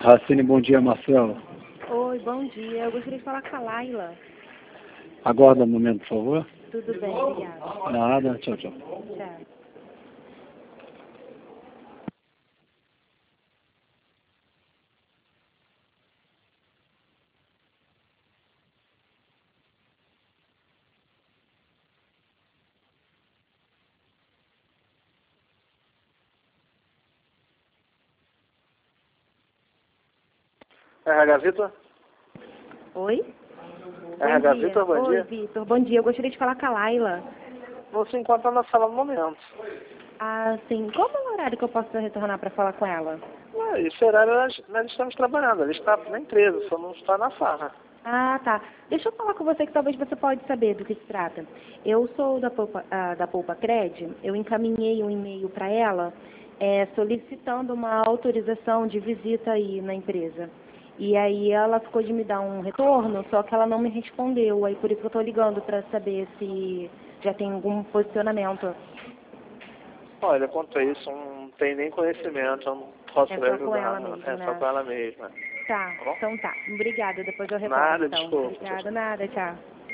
Racine, bom dia, Marcelo. Oi, bom dia. Eu gostaria de falar com a Laila. Aguarda um momento, por favor. Tudo bem, obrigada. Nada, tchau, tchau. Tchau. RH Vitor? Oi? RH Bom dia. Vitor, bom Oi, dia. Vitor. Bom dia. Eu gostaria de falar com a Laila. Não se encontra na sala no momento. Ah, sim. Qual é o horário que eu posso retornar para falar com ela? Esse horário nós estamos trabalhando. Ele está na empresa, só não está na sala. Ah, tá. Deixa eu falar com você que talvez você pode saber do que se trata. Eu sou da Poupa Cred. Eu encaminhei um e-mail para ela solicitando uma autorização de visita aí na empresa. E aí ela ficou de me dar um retorno, só que ela não me respondeu. Aí por isso que eu estou ligando para saber se já tem algum posicionamento. Olha, quanto a isso, eu não tenho nem conhecimento, eu não posso É lhe só com ela ajudar, não. mesmo, É só né? com ela mesma. Tá, Tá bom? então tá. Obrigada, depois eu retorno Nada, então. desculpa. Obrigada, nada, tchau.